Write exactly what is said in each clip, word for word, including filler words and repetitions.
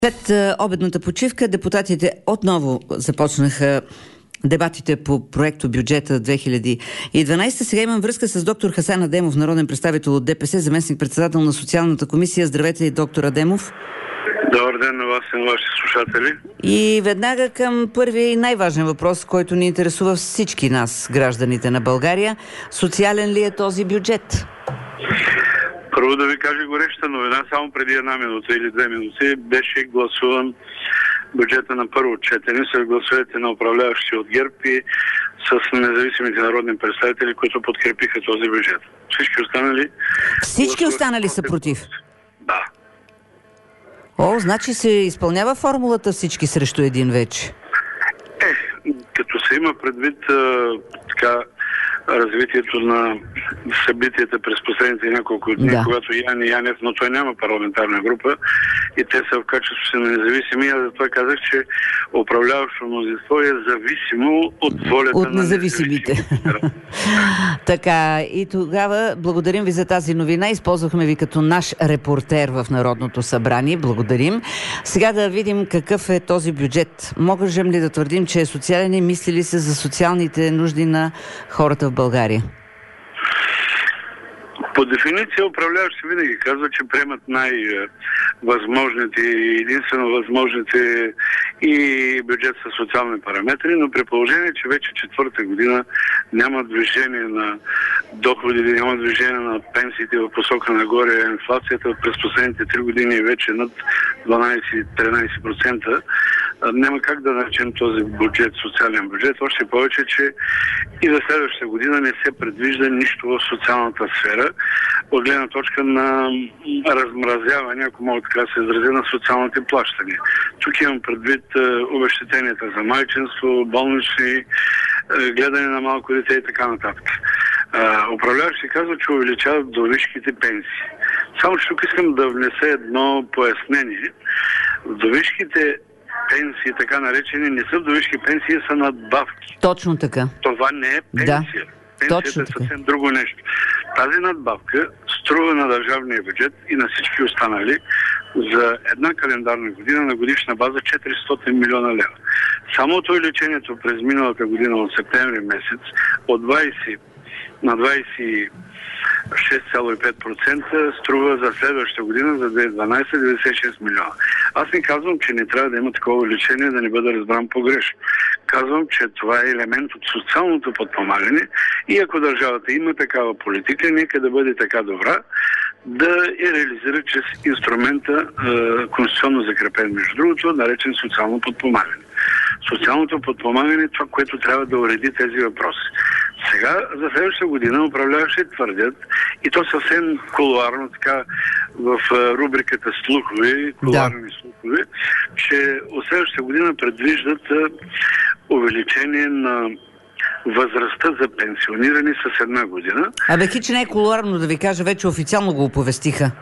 След е, обедната почивка депутатите отново започнаха дебатите по проекто бюджета две хиляди и дванадесета. Сега имам връзка с доктор Хасан Адемов, народен представител от ДПС, заместник-председател на Социалната комисия. Здравейте, доктор Адемов. Добър ден на вас и на вашите слушатели. И веднага към първия и най-важен въпрос, който ни интересува всички нас, гражданите на България. Социален ли е този бюджет? Първо да ви кажа гореща новина, само преди една минута или две минути беше гласуван бюджета на първо четене с гласовете на управляващи от ГЕРБ и с независимите народни представители, които подкрепиха този бюджет. Всички останали... Всички останали са против? Да. О, значи се изпълнява формулата всички срещу един вече. Е, като се има предвид а, така развитието на събитията през последните няколко дни, да. Когато Яни Янев, но той няма парламентарна група и те са в качеството си на независими, аз затова казах, че управляващо мнозинство е зависимо от волята от на независимите. Така, и тогава благодарим ви за тази новина. Използвахме ви като наш репортер в Народното събрание. Благодарим. Сега да видим какъв е този бюджет. Можем ли да твърдим, че е социален и мисли ли се за социалните нужди на хората в България? По дефиниция управляващи винаги казват, че приемат най-възможните и единствено възможните и бюджет със социални параметри, но при положение, че вече четвърта година няма движение на доходите, няма движение на пенсиите в посока нагоре, инфлацията през последните три години е вече над дванадесет-тринадесет процента, няма как да наречем този бюджет социален бюджет, още повече, че и за следващата година не се предвижда нищо в социалната сфера, от гледна точка на размразяване, ако мога така да се изразя, на социалните плащания. Тук имам предвид обезщетенията за майчинство, болнични, гледане на малко дете и така нататък. Управляващи казват, че увеличават вдовишките пенсии. Само че тук искам да внеса едно пояснение. Вдовишките пенсии, така наречени, не са вдовишки пенсии, са надбавки. Точно така. Това не е пенсия. Да. Пенсията е съвсем друго нещо. Тази надбавка струва на държавния бюджет и на всички останали за една календарна година на годишна база четиристотин милиона лева. Самото увеличението през миналата година от септември месец от двадесет на двадесет и шест цяло и пет процента струва за следващата година, за две хиляди и дванадесета, деветдесет и шест милиона. Аз не казвам, че не трябва да има такова увеличение, да не бъда разбран погрешно. Казвам, че това е елемент от социалното подпомагане и ако държавата има такава политика, нека да бъде така добра, да я реализира чрез инструмента, е, конституционно закрепен, между другото, наречен социално подпомагане. Социалното подпомагане е това, което трябва да уреди тези въпроси. Сега, за следващата година, управляващи твърдят, и то съвсем кулуарно, така в рубриката слухове, кулуарни да. слухове, че от следващата година предвиждат увеличение на възрастта за пенсиониране с една година. Абе, хич не е кулуарно да ви кажа, вече официално го оповестиха.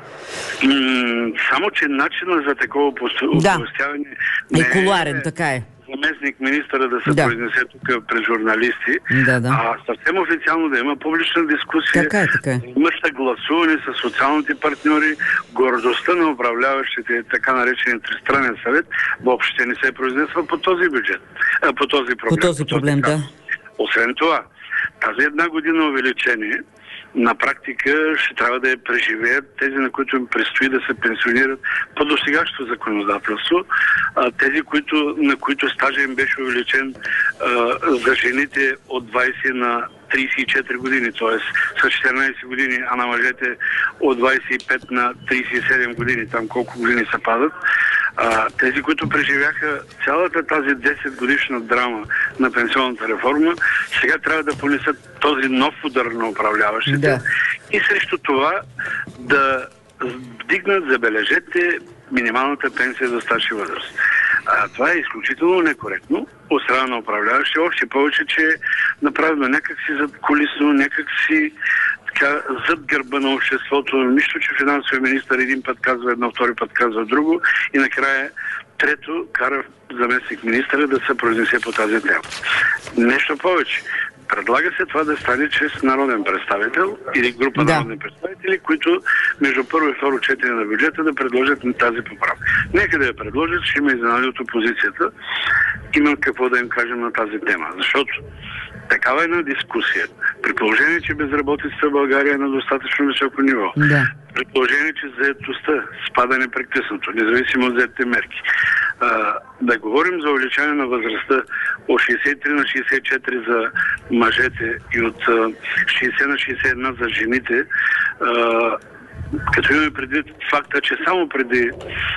М- само, че начинът за такова оповестяване да. е кулуарен, така е. Заместник министъра да се да. произнесе тук през журналисти, да, да. а съвсем официално да има публична дискусия, така е, така е. има гласуване с социалните партньори, гордостта на управляващите, така наречения тристранен съвет, въобще не се произнесва по този бюджет, а, по този проблем. По този проблем, по този да. Освен това, тази една година увеличение на практика ще трябва да я преживеят тези, на които им предстои да се пенсионират по досегашното законодателство, а, тези, които, на които стажа им беше увеличен а, за жените от двадесет на тридесет и четири години, т.е. с четиринадесет години, а на мъжете от двадесет и пет на тридесет и седем години, там колко години се падат. А, тези, които преживяха цялата тази десет годишна драма на пенсионната реформа, сега трябва да понесат този нов удар на управляващите да. И срещу това да вдигнат, забележете, минималната пенсия за стаж и възраст. А, това е изключително некоректно от страна на управляващи, още повече, че е направено някакси задкулисно, някакси така зад гърба на обществото, нищо, че финансовия министър един път казва едно, втори път казва друго и накрая трето кара заместник министъра да се произнесе по тази тема. Нещо повече. Предлага се това да стане чрез народен представител или група да. народни представители, които между първо и второ четене на бюджета да предложат на тази поправка. Нека да я предложат, ще има изненади от опозицията. Имам какво да им кажем на тази тема, защото такава една дискусия, при положение, че безработицата в България е на достатъчно високо ниво, да. при положение, че заетостта спада непрекъснато, независимо от взетите мерки, а, да говорим за увеличаване на възрастта от шейсет и три на шейсет и четири за мъжете и от а, шейсет на шейсет и едно за жените, а, като имаме предвид факта, че само преди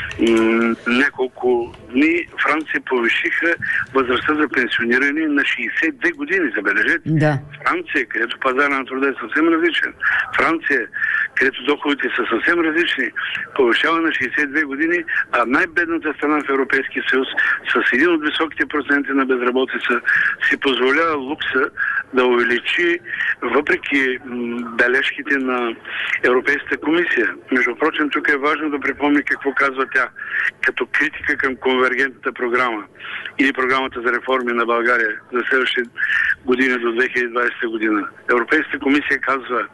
м- няколко дни Франция повишиха възрастта за пенсиониране на шейсет и две години, забележете. Да. Франция, където пазара на труда е съвсем различен. Франция, където доходите са съвсем различни, повишава на шейсет и две години, а най-бедната страна в Европейския съюз с един от високите проценти на безработица си позволява лукса да увеличи, въпреки м- бележките на Европейската комисия. Между прочим, тук е важно да припомня какво казва тя като критика към конвергентната програма или програмата за реформи на България за следващите години до две хиляди и двадесета година. Европейската комисия казва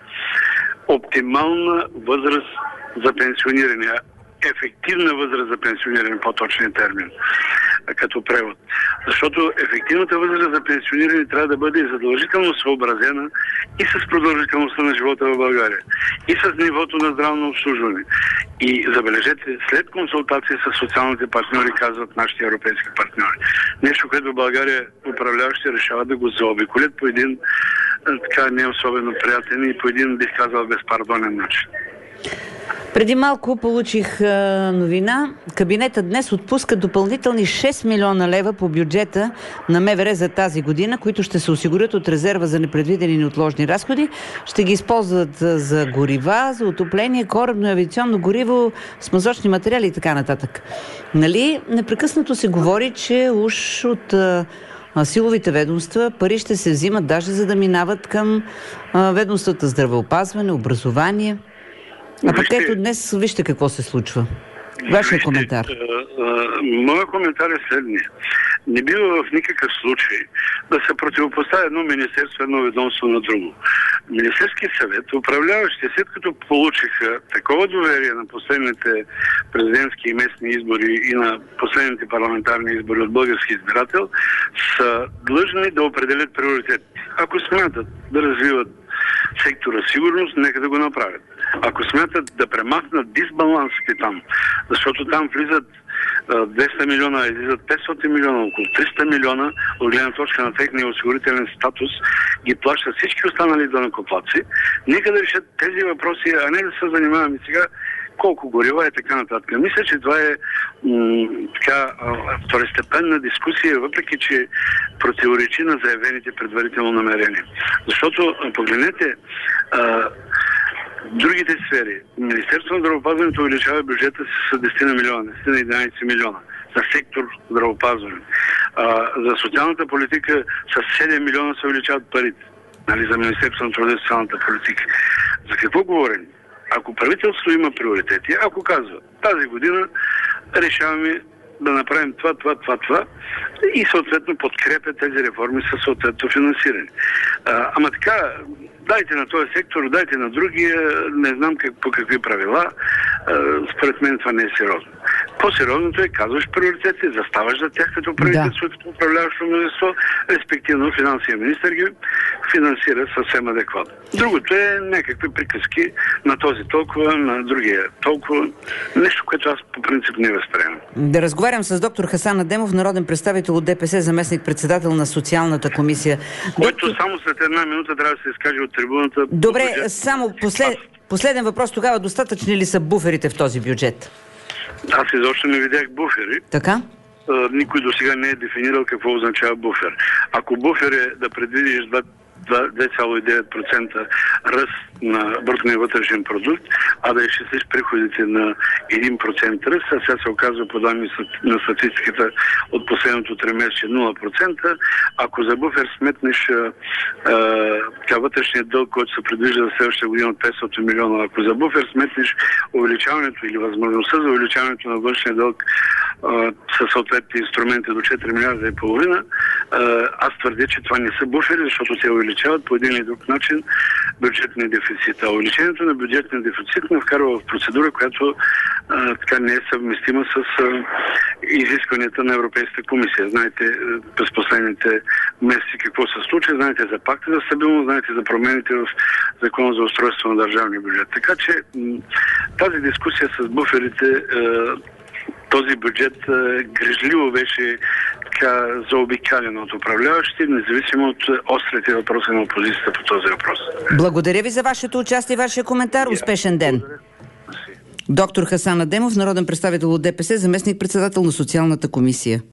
оптимална възраст за пенсиониране, ефективна възраст за пенсиониране, по-точният термин, като превод. Защото ефективната възраст за пенсиониране трябва да бъде задължително съобразена и с продължителността на живота в България, и с нивото на здравно обслужване. И забележете, след консултации с социалните партньори, казват нашите европейски партньори, нещо, което в България управляващи решават да го заобиколят по един така не особено приятен и по един, бих казал, безпардонен начин. Преди малко получих а, новина. Кабинетът днес отпуска допълнителни шест милиона лева по бюджета на МВР за тази година, които ще се осигурят от резерва за непредвидени и неотложни разходи. Ще ги използват за горива, за отопление, корабно и авиационно гориво, смазочни материали и така нататък. Нали, непрекъснато се говори, че уж от а, силовите ведомства пари ще се взимат даже за да минават към а, ведомствата здравеопазване, образование. А пък ето днес вижте какво се случва. Вашия коментар. Моя коментар е следния. Не бива в никакъв случай да се противопоставя едно министерство, едно ведомство на друго. Министерският съвет, управляващите, след като получиха такова доверие на последните президентски и местни избори и на последните парламентарни избори от български избирател, са длъжни да определят приоритет. Ако смятат да развиват сектора сигурност, нека да го направят. Ако смятат да премахнат дисбалансите там, защото там влизат двеста милиона, излизат петстотин милиона, около триста милиона, от гледна точка на техния осигурителен статус, ги плащат всички останали данъкоплатци, нека да решат тези въпроси, а не да се занимаваме сега колко горива и така нататък. Мисля, че това е м- така второстепенна дискусия, въпреки че противоречи на заявените предварително намерения. Защото, погледнете, а, другите сфери. Министерството на здравеопазването увеличава бюджета с десет на милиона, десет на единадесет милиона за сектор здравеопазване. А, за социалната политика с седем милиона се увеличават парите. Нали, за Министерството на труда и социалната политика. За какво говорим? Ако правителство има приоритети, ако казва, тази година решаваме да направим това, това, това, това и съответно подкрепя тези реформи със съответно финансиране. А, ама така, дайте на този сектор, дайте на другия, не знам как, по какви правила, а, според мен това не е сериозно. По-сериозното е, казваш приоритети, заставаш за тях като правителство, да. Като управляващо мнозинство, респективно финансовия министър ги финансира съвсем адекватно. Другото е някакви приказки на този толкова, на другия толкова. Нещо, което аз по принцип не възприемам. Да разговарям с доктор Хасан Адемов, народен представител от ДПС, заместник-председател на социалната комисия. Който доктор... само след една минута трябва да се изкаже от трибуната. Добре, само послед... последен въпрос тогава. Достатъчни ли са буферите в този бюджет? Аз изобщо не видях буфери. Така? Никой до сега не е дефинирал какво означава буфер. Ако буфер е да предвидиш две цяло и девет процента ръст на брутния вътрешен продукт, а да изчислиш приходите на един процент ръст, а сега се оказва по данни на статистиката от последното тримесечие нула процента. Ако за буфер сметнеш така вътрешния дълг, който се предвижда за следващата година от петстотин милиона, ако за буфер сметнеш увеличаването или възможността за увеличаването на външния дълг със съответните инструменти до четири милиарда и половина, Аз твърдя, че това не са буфери, защото те увеличават по един или друг начин бюджетния дефицит. А увеличението на бюджетния дефицит ме вкарва в процедура, която а, така не е съвместима с а, изискванията на Европейската комисия. Знаете през последните месеци какво се случи, знаете за пакта за стабилност, знаете за промените в Закона за устройство на държавния бюджет. Така че м- тази дискусия с буферите, а, този бюджет а, грижливо беше така заобикален от управляващите, независимо от острите въпроси на опозицията по този въпрос. Благодаря ви за вашето участие и вашия коментар. Успешен ден! Доктор Хасан Адемов, народен представител от ДПС, заместник-председател на Социалната комисия.